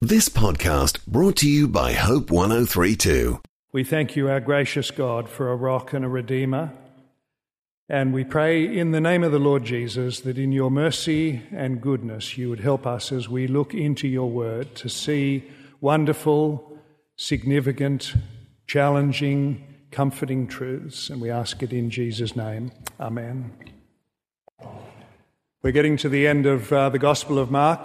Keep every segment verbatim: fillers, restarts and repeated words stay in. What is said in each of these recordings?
This podcast brought to you by Hope one oh three point two. We thank you, our gracious God, for a rock and a redeemer. And we pray in the name of the Lord Jesus that in your mercy and goodness you would help us as we look into your word to see wonderful, significant, challenging, comforting truths. And we ask it in Jesus' name. Amen. We're getting to the end of uh, the Gospel of Mark.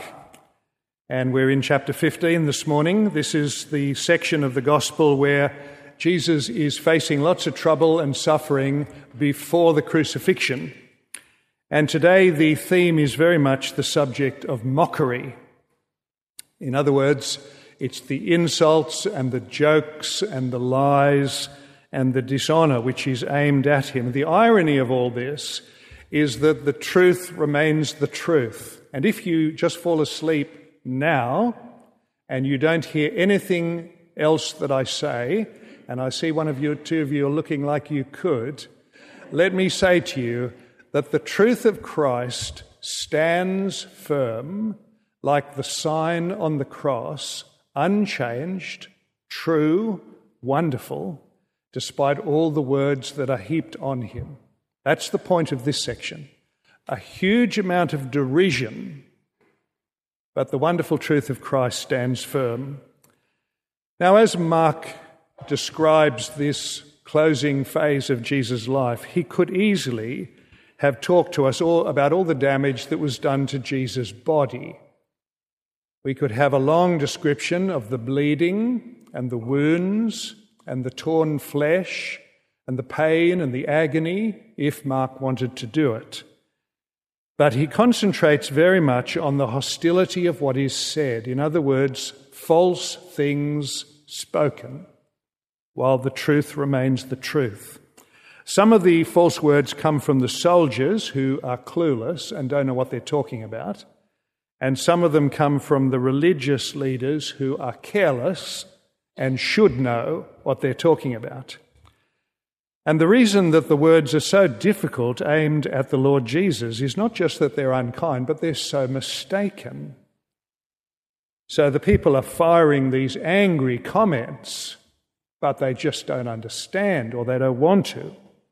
And we're in chapter fifteen this morning. This is the section of the gospel where Jesus is facing lots of trouble and suffering before the crucifixion. And today the theme is very much the subject of mockery. In other words, it's the insults and the jokes and the lies and the dishonour which is aimed at him. The irony of all this is that the truth remains the truth. And if you just fall asleep now, and you don't hear anything else that I say, and I see one of you, two of you are looking like you could, let me say to you that the truth of Christ stands firm like the sign on the cross, unchanged, true, wonderful, despite all the words that are heaped on him. That's the point of this section. A huge amount of derision, but the wonderful truth of Christ stands firm. Now, as Mark describes this closing phase of Jesus' life, he could easily have talked to us all about all the damage that was done to Jesus' body. We could have a long description of the bleeding and the wounds and the torn flesh and the pain and the agony, if Mark wanted to do it. But he concentrates very much on the hostility of what is said. In other words, false things spoken, while the truth remains the truth. Some of the false words come from the soldiers who are clueless and don't know what they're talking about. And some of them come from the religious leaders who are careless and should know what they're talking about. And the reason that the words are so difficult aimed at the Lord Jesus is not just that they're unkind, but they're so mistaken. So the people are firing these angry comments, but they just don't understand or they don't want to.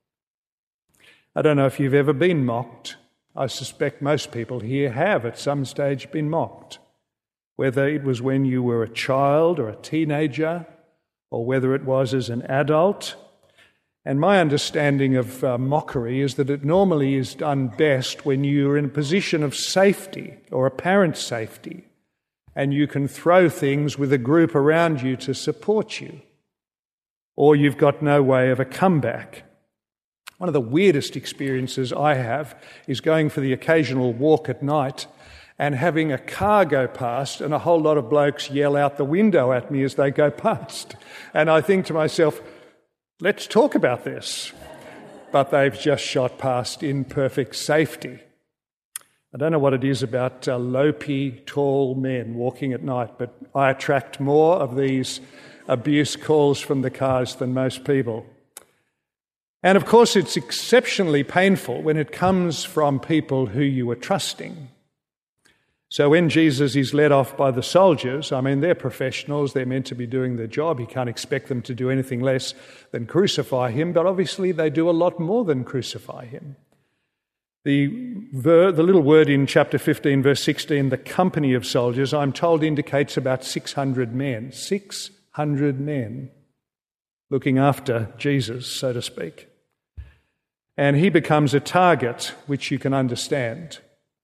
I don't know if you've ever been mocked. I suspect most people here have at some stage been mocked, whether it was when you were a child or a teenager, or whether it was as an adult. And my understanding of uh, mockery is that it normally is done best when you're in a position of safety or apparent safety, and you can throw things with a group around you to support you, or you've got no way of a comeback. One of the weirdest experiences I have is going for the occasional walk at night and having a car go past and a whole lot of blokes yell out the window at me as they go past. And I think to myself, let's talk about this. But they've just shot past in perfect safety. I don't know what it is about uh, lopey, tall men walking at night, but I attract more of these abuse calls from the cars than most people. And of course, it's exceptionally painful when it comes from people who you are trusting. So when Jesus is led off by the soldiers, I mean, they're professionals, they're meant to be doing their job. He can't expect them to do anything less than crucify him, but obviously they do a lot more than crucify him. The, ver- the little word in chapter fifteen, verse sixteen, the company of soldiers, I'm told indicates about six hundred men. six hundred men looking after Jesus, so to speak. And he becomes a target, which you can understand.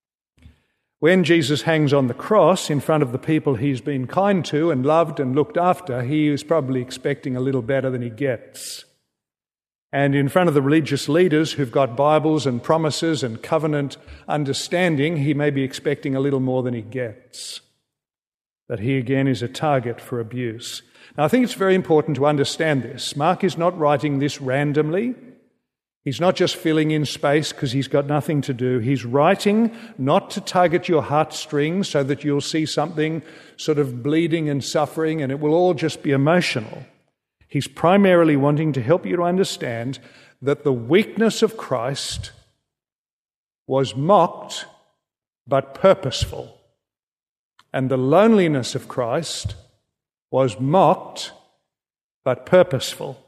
When Jesus hangs on the cross in front of the people he's been kind to and loved and looked after, he is probably expecting a little better than he gets. And in front of the religious leaders who've got Bibles and promises and covenant understanding, he may be expecting a little more than he gets. But he again is a target for abuse. Now, I think it's very important to understand this. Mark is not writing this randomly. He's not just filling in space because he's got nothing to do. He's writing not to tug at your heartstrings so that you'll see something sort of bleeding and suffering and it will all just be emotional. He's primarily wanting to help you to understand that the weakness of Christ was mocked but purposeful. and the loneliness of Christ was mocked but purposeful.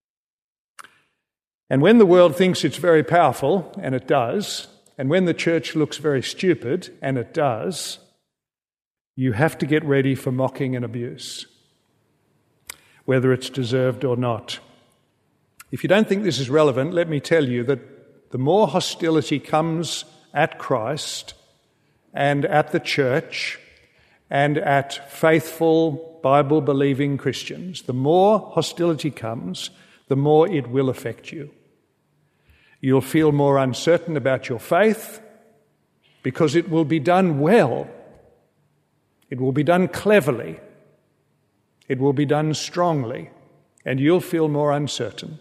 And when the world thinks it's very powerful, and it does, and when the church looks very stupid, and it does, you have to get ready for mocking and abuse, whether it's deserved or not. If you don't think this is relevant, let me tell you that the more hostility comes at Christ and at the church and at faithful Bible-believing Christians, the more hostility comes, the more it will affect you. You'll feel more uncertain about your faith because it will be done well. It will be done cleverly. It will be done strongly, and you'll feel more uncertain.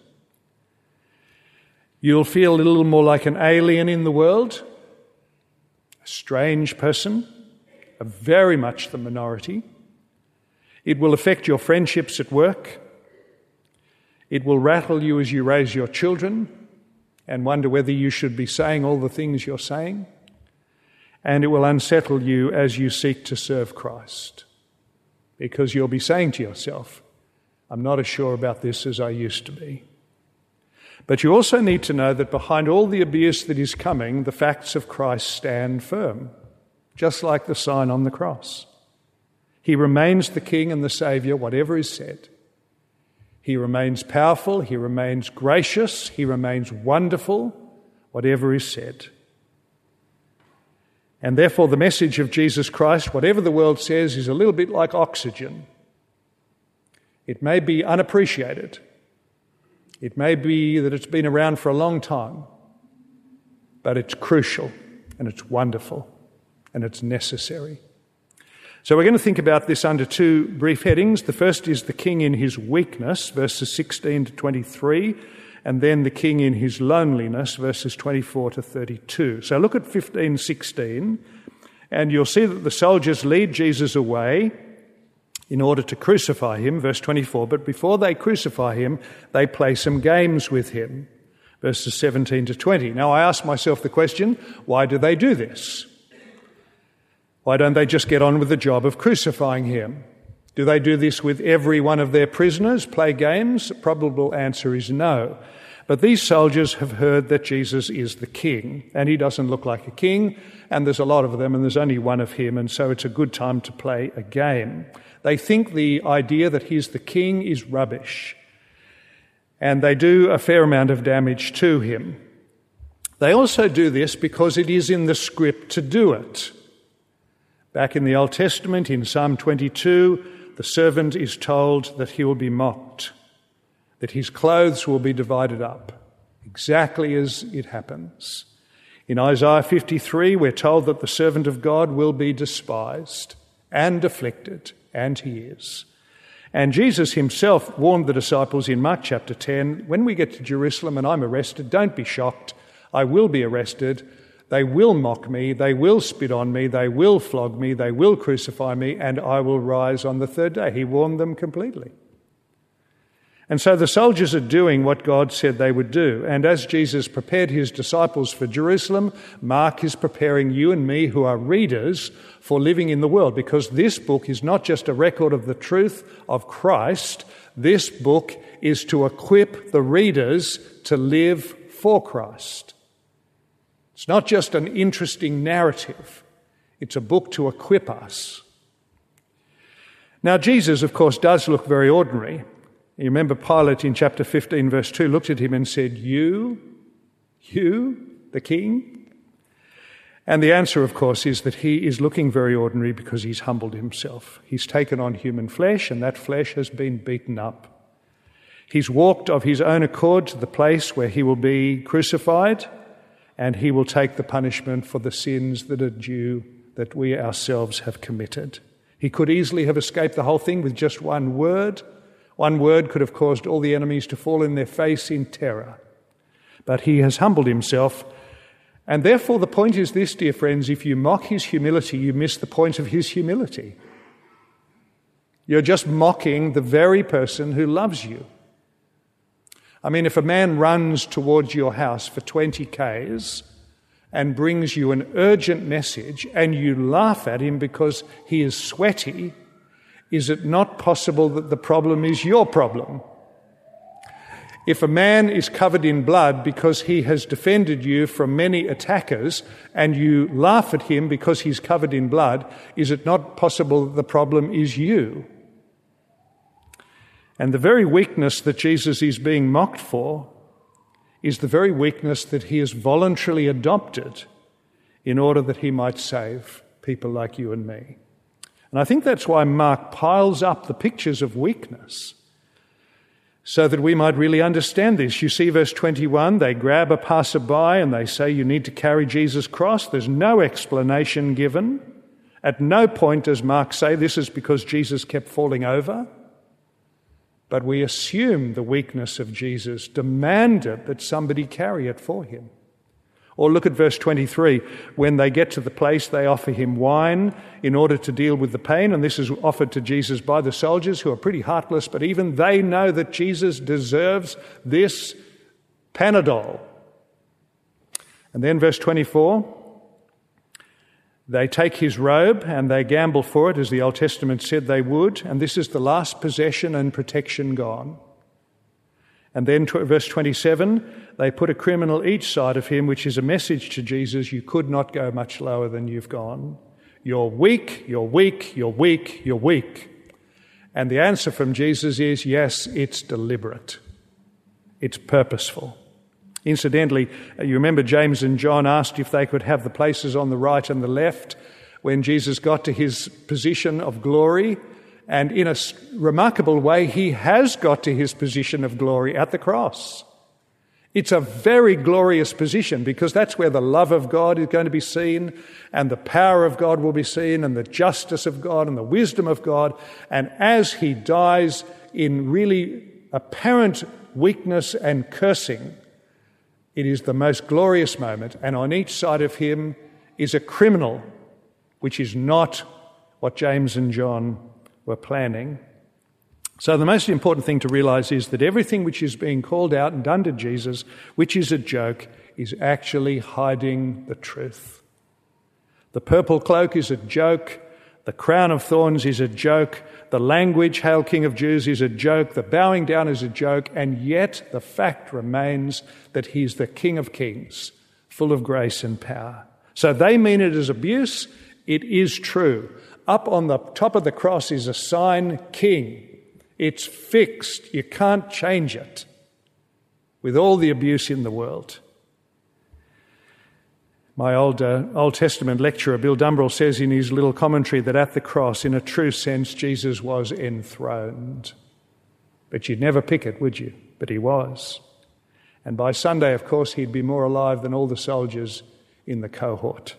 You'll feel a little more like an alien in the world, a strange person, a very much the minority. It will affect your friendships at work. It will rattle you as you raise your children and wonder whether you should be saying all the things you're saying. And it will unsettle you as you seek to serve Christ, because you'll be saying to yourself, I'm not as sure about this as I used to be. But you also need to know that behind all the abuse that is coming, the facts of Christ stand firm, just like the sign on the cross. He remains the King and the Saviour, whatever is said. He remains powerful, he remains gracious, he remains wonderful, whatever is said. And therefore the message of Jesus Christ, whatever the world says, is a little bit like oxygen. It may be unappreciated. It may be that it's been around for a long time, but it's crucial and it's wonderful and it's necessary. So we're going to think about this under two brief headings. The first is the King in his weakness, verses sixteen to twenty-three, and then the King in his loneliness, verses twenty-four to thirty-two. So look at fifteen sixteen, and you'll see that the soldiers lead Jesus away in order to crucify him, verse twenty-four. But before they crucify him, they play some games with him, verses seventeen to twenty. Now I ask myself the question, why do they do this? Why don't they just get on with the job of crucifying him? Do they do this with every one of their prisoners, play games? The probable answer is no. But these soldiers have heard that Jesus is the king, and he doesn't look like a king, and there's a lot of them, and there's only one of him, and so it's a good time to play a game. They think the idea that he's the king is rubbish, and they do a fair amount of damage to him. They also do this because it is in the script to do it. Back in the Old Testament, in Psalm twenty-two, the servant is told that he will be mocked, that his clothes will be divided up, exactly as it happens. In Isaiah fifty-three, we're told that the servant of God will be despised and afflicted, and he is. And Jesus himself warned the disciples in Mark chapter ten, when we get to Jerusalem and I'm arrested, don't be shocked, I will be arrested. They will mock me, they will spit on me, they will flog me, they will crucify me, and I will rise on the third day. He warned them completely. And so the soldiers are doing what God said they would do. And as Jesus prepared his disciples for Jerusalem, Mark is preparing you and me, who are readers, for living in the world, because this book is not just a record of the truth of Christ. This book is to equip the readers to live for Christ. It's not just an interesting narrative. It's a book to equip us. Now, Jesus, of course, does look very ordinary. You remember Pilate in chapter fifteen, verse two, looked at him and said, You, you, the king? And the answer, of course, is that he is looking very ordinary because he's humbled himself. He's taken on human flesh, and that flesh has been beaten up. He's walked of his own accord to the place where he will be crucified, and he will take the punishment for the sins that are due, that we ourselves have committed. He could easily have escaped the whole thing with just one word. One word could have caused all the enemies to fall in their face in terror. But he has humbled himself. And therefore the point is this, dear friends, if you mock his humility, you miss the point of his humility. You're just mocking the very person who loves you. I mean, if a man runs towards your house for twenty kays and brings you an urgent message and you laugh at him because he is sweaty, is it not possible that the problem is your problem? If a man is covered in blood because he has defended you from many attackers and you laugh at him because he's covered in blood, is it not possible that the problem is you? And the very weakness that Jesus is being mocked for is the very weakness that he has voluntarily adopted in order that he might save people like you and me. And I think that's why Mark piles up the pictures of weakness, so that we might really understand this. You see verse twenty-one, they grab a passerby and they say, you need to carry Jesus' cross. There's no explanation given. At no point does Mark say this is because Jesus kept falling over. But we assume the weakness of Jesus demanded that somebody carry it for him. Or look at verse twenty-three. When they get to the place, they offer him wine in order to deal with the pain. And this is offered to Jesus by the soldiers, who are pretty heartless, but even they know that Jesus deserves this Panadol. And then verse twenty-four. They take his robe and they gamble for it, as the Old Testament said they would. And this is the last possession and protection gone. And then verse twenty-seven, they put a criminal each side of him, which is a message to Jesus, you could not go much lower than you've gone. You're weak, you're weak, you're weak, you're weak. And the answer from Jesus is, yes, it's deliberate. It's purposeful. Incidentally, you remember James and John asked if they could have the places on the right and the left when Jesus got to his position of glory. And in a remarkable way, he has got to his position of glory at the cross. It's a very glorious position because that's where the love of God is going to be seen and the power of God will be seen and the justice of God and the wisdom of God. And as he dies in really apparent weakness and cursing, it is the most glorious moment. And on each side of him is a criminal, which is not what James and John were planning. So the most important thing to realize is that everything which is being called out and done to Jesus, which is a joke, is actually hiding the truth. The purple cloak is a joke. The crown of thorns is a joke. The language, Hail King of Jews, is a joke. The bowing down is a joke. And yet the fact remains that he's the King of Kings, full of grace and power. So they mean it as abuse. It is true. Up on the top of the cross is a sign, King. It's fixed. You can't change it with all the abuse in the world. My old uh, Old Testament lecturer, Bill Dumbrell, says in his little commentary that at the cross, in a true sense, Jesus was enthroned. But you'd never pick it, would you? But he was. And by Sunday, of course, he'd be more alive than all the soldiers in the cohort.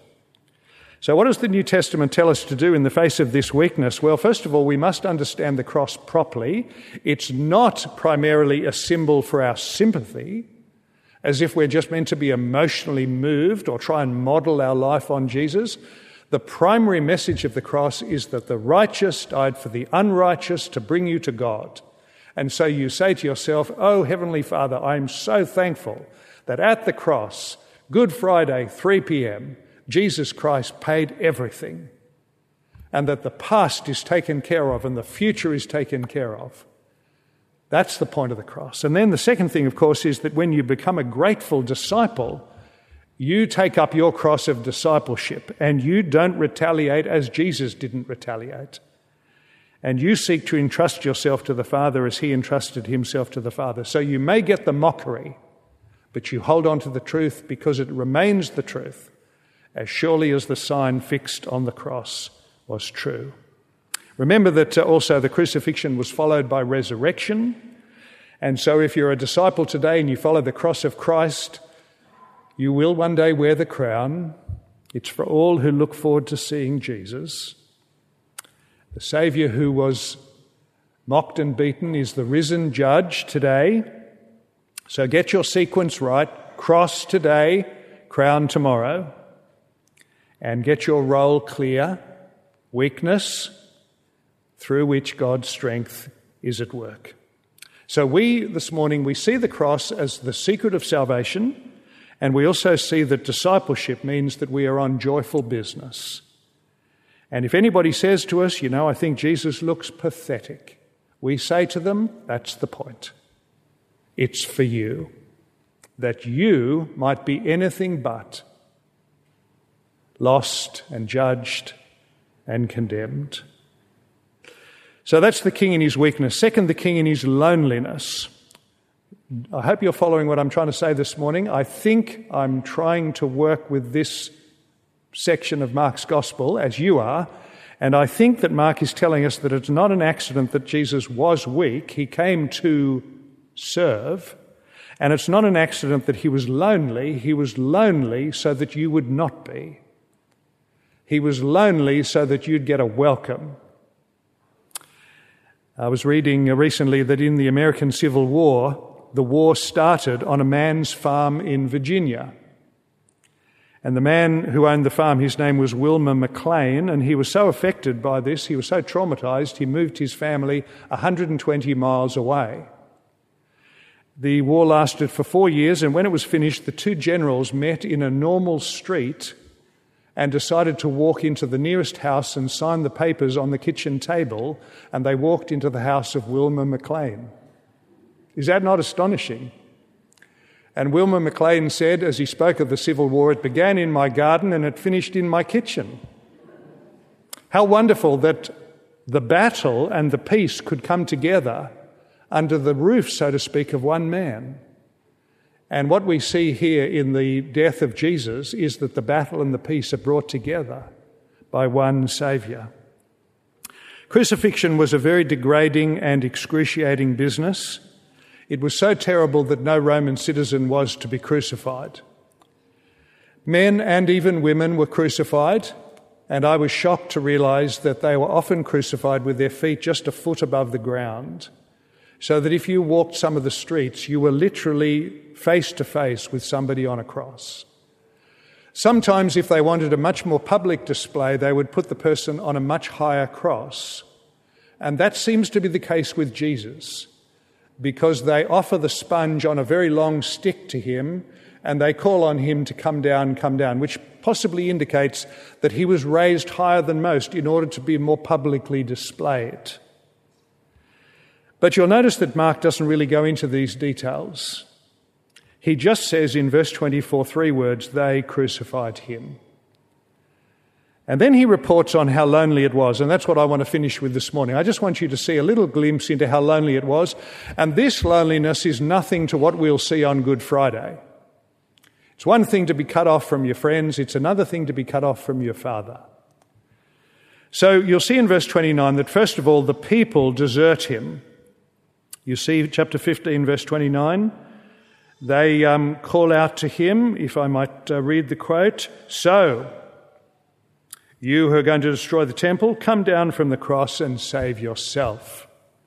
So what does the New Testament tell us to do in the face of this weakness? Well, first of all, we must understand the cross properly. It's not primarily a symbol for our sympathy, as if we're just meant to be emotionally moved or try and model our life on Jesus. The primary message of the cross is that the righteous died for the unrighteous to bring you to God. And so you say to yourself, oh, Heavenly Father, I'm so thankful that at the cross, Good Friday, three p.m., Jesus Christ paid everything, and that the past is taken care of and the future is taken care of. That's the point of the cross. And then the second thing, of course, is that when you become a grateful disciple, you take up your cross of discipleship and you don't retaliate as Jesus didn't retaliate. And you seek to entrust yourself to the Father as he entrusted himself to the Father. So you may get the mockery, but you hold on to the truth because it remains the truth, as surely as the sign fixed on the cross was true. Remember that uh, also the crucifixion was followed by resurrection. And so if you're a disciple today and you follow the cross of Christ, you will one day wear the crown. It's for all who look forward to seeing Jesus. The Saviour who was mocked and beaten is the risen judge today. So get your sequence right. Cross today, crown tomorrow. And get your role clear. Weakness, through which God's strength is at work. So we, this morning, we see the cross as the secret of salvation, And we also see that discipleship means that we are on joyful business. And if anybody says to us, you know, I think Jesus looks pathetic, we say to them, that's the point. It's for you, that you might be anything but lost and judged and condemned. So that's the king in his weakness. Second, the king in his loneliness. I hope you're following what I'm trying to say this morning. I think I'm trying to work with this section of Mark's gospel as you are, and I think that Mark is telling us that it's not an accident that Jesus was weak. He came to serve, and it's not an accident that he was lonely. He was lonely so that you would not be. He was lonely so that you'd get a welcome. I was reading recently that in the American Civil War, the war started on a man's farm in Virginia. And the man who owned the farm, his name was Wilmer McLean, and he was so affected by this, he was so traumatized, he moved his family one hundred twenty miles away. The war lasted for four years, and when it was finished, the two generals met in a normal street and decided to walk into the nearest house and sign the papers on the kitchen table, and they walked into the house of Wilmer McLean. Is that not astonishing? And Wilmer McLean said, as he spoke of the Civil War, it began in my garden and it finished in my kitchen. How wonderful that the battle and the peace could come together under the roof, so to speak, of one man. And what we see here in the death of Jesus is that the battle and the peace are brought together by one Saviour. Crucifixion was a very degrading and excruciating business. It was so terrible that no Roman citizen was to be crucified. Men and even women were crucified, and I was shocked to realise that they were often crucified with their feet just a foot above the ground, so that if you walked some of the streets, you were literally face to face with somebody on a cross. Sometimes, if they wanted a much more public display, they would put the person on a much higher cross. And that seems to be the case with Jesus, because they offer the sponge on a very long stick to him, and they call on him to come down, come down, which possibly indicates that he was raised higher than most in order to be more publicly displayed. But you'll notice that Mark doesn't really go into these details. He just says in verse twenty-four, three words, they crucified him. And then he reports on how lonely it was, and that's what I want to finish with this morning. I just want you to see a little glimpse into how lonely it was, and this loneliness is nothing to what we'll see on Good Friday. It's one thing to be cut off from your friends, it's another thing to be cut off from your Father. So you'll see in verse twenty-nine that first of all, the people desert him. You see chapter fifteen, verse twenty-nine. They um, call out to him, if I might uh, read the quote, "So, you who are going to destroy the temple, come down from the cross and save yourself."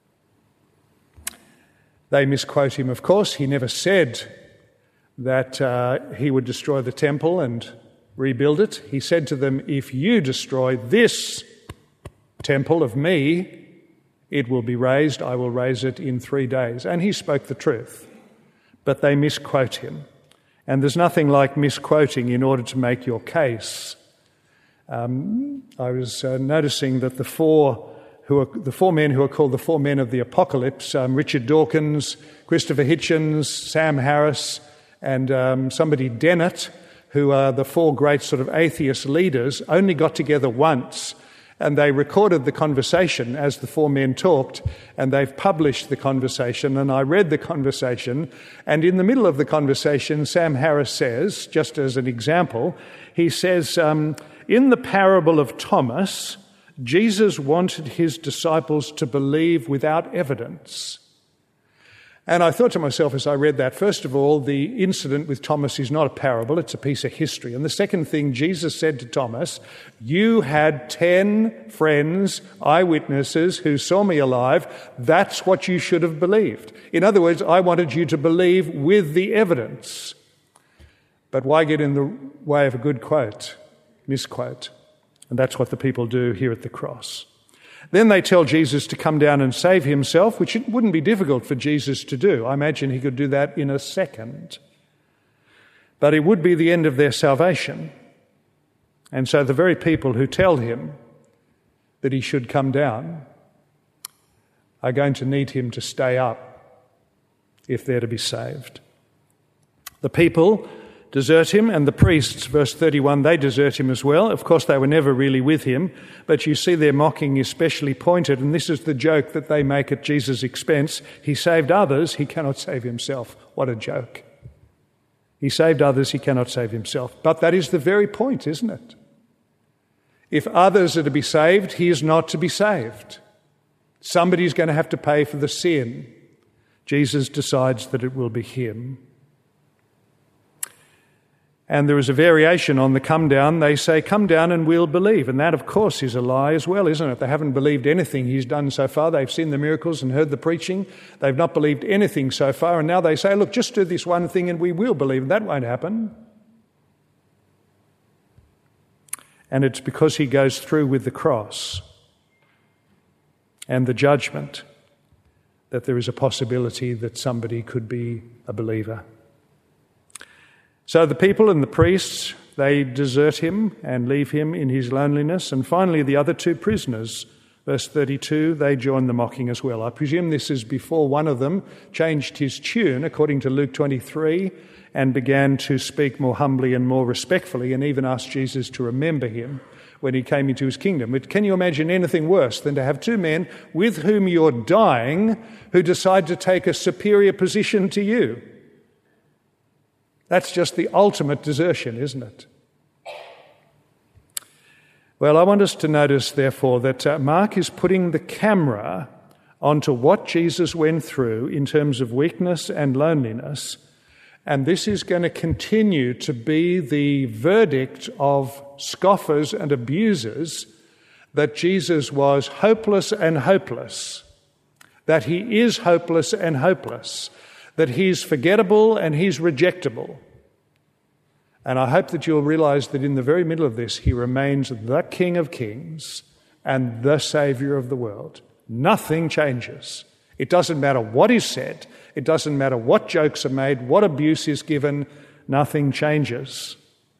They misquote him, of course. He never said that uh, he would destroy the temple and rebuild it. He said to them, if you destroy this temple of me, it will be raised. I will raise it in three days. And he spoke the truth. But they misquote him. And there's nothing like misquoting in order to make your case. Um, I was uh, noticing that the four who are the four men who are called the four men of the apocalypse, um, Richard Dawkins, Christopher Hitchens, Sam Harris, and um, somebody Dennett, who are the four great sort of atheist leaders, only got together once, and they recorded the conversation as the four men talked, and they've published the conversation, and I read the conversation, and in the middle of the conversation, Sam Harris says, just as an example, he says, um, in the parable of Thomas, Jesus wanted his disciples to believe without evidence. And I thought to myself as I read that, first of all, the incident with Thomas is not a parable, it's a piece of history. And the second thing, Jesus said to Thomas, you had ten friends, eyewitnesses, who saw me alive. That's what you should have believed. In other words, I wanted you to believe with the evidence. But why get in the way of a good quote? Misquote. And that's what the people do here at the cross. Then they tell Jesus to come down and save himself, which it wouldn't be difficult for Jesus to do. I imagine he could do that in a second. but it would be the end of their salvation. And so the very people who tell him that he should come down are going to need him to stay up if they're to be saved. The people desert him, and the priests, verse thirty-one, they desert him as well. Of course, they were never really with him, but you see their mocking is specially pointed, and this is the joke that they make at Jesus' expense. He saved others, he cannot save himself. What a joke. He saved others, he cannot save himself. But that is the very point, isn't it? If others are to be saved, he is not to be saved. Somebody's going to have to pay for the sin. Jesus decides that it will be him. And there is a variation on the come down. They say, come down and we'll believe. And that, of course, is a lie as well, isn't it? They haven't believed anything he's done so far. They've seen the miracles and heard the preaching. They've not believed anything so far. And now they say, look, just do this one thing and we will believe. And that won't happen. And it's because he goes through with the cross and the judgment that there is a possibility that somebody could be a believer. So the people and the priests, they desert him and leave him in his loneliness. And finally, the other two prisoners, verse thirty-two, they join the mocking as well. I presume this is before one of them changed his tune, according to Luke twenty-three, and began to speak more humbly and more respectfully, and even asked Jesus to remember him when he came into his kingdom. But can you imagine anything worse than to have two men with whom you're dying who decide to take a superior position to you? That's just the ultimate desertion, isn't it? Well, I want us to notice, therefore, that uh, Mark is putting the camera onto what Jesus went through in terms of weakness and loneliness, and this is going to continue to be the verdict of scoffers and abusers, that Jesus was hopeless and hopeless, that he is hopeless and hopeless, that he's forgettable and he's rejectable. And I hope that you'll realise that in the very middle of this, he remains the King of Kings and the Saviour of the world. Nothing changes. It doesn't matter what is said. It doesn't matter what jokes are made, what abuse is given. Nothing changes.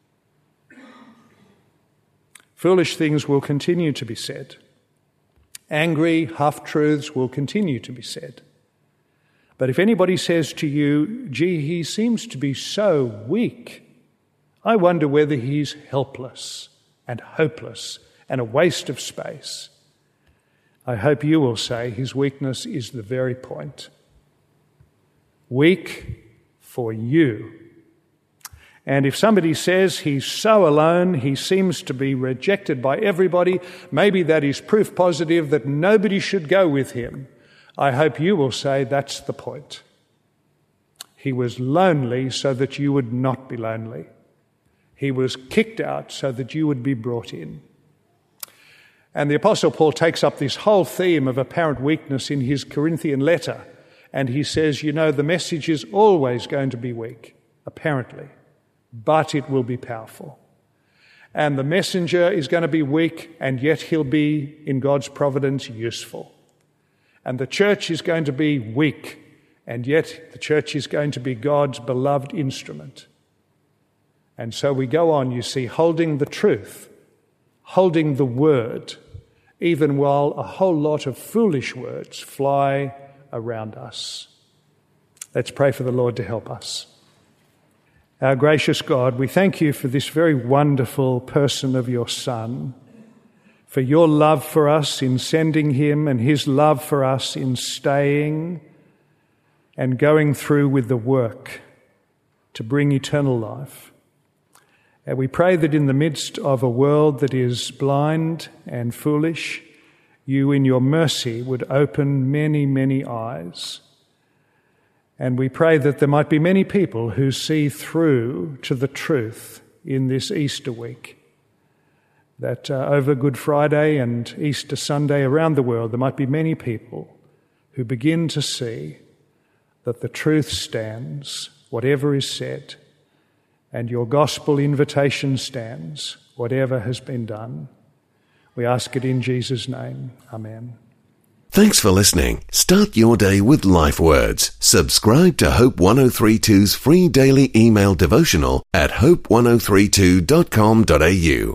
Foolish things will continue to be said. Angry half-truths will continue to be said. But if anybody says to you, gee, he seems to be so weak, I wonder whether he's helpless and hopeless and a waste of space, I hope you will say his weakness is the very point. Weak for you. And if somebody says he's so alone, he seems to be rejected by everybody, maybe that is proof positive that nobody should go with him, I hope you will say that's the point. He was lonely so that you would not be lonely. He was kicked out so that you would be brought in. And the Apostle Paul takes up this whole theme of apparent weakness in his Corinthian letter, and he says, you know, the message is always going to be weak, apparently, but it will be powerful. And the messenger is going to be weak, and yet he'll be, in God's providence, useful. And the church is going to be weak, and yet the church is going to be God's beloved instrument. And so we go on, you see, holding the truth, holding the word, even while a whole lot of foolish words fly around us. Let's pray for the Lord to help us. Our gracious God, we thank you for this very wonderful person of your Son, for your love for us in sending him and his love for us in staying and going through with the work to bring eternal life. And we pray that in the midst of a world that is blind and foolish, you in your mercy would open many, many eyes. And we pray that there might be many people who see through to the truth in this Easter week. That uh, over Good Friday and Easter Sunday around the world, there might be many people who begin to see that the truth stands, whatever is said, and your gospel invitation stands, whatever has been done. We ask it in Jesus' name. Amen. Thanks for listening. Start your day with life words. Subscribe to Hope one oh three two's free daily email devotional at hope ten thirty-two dot com dot a u.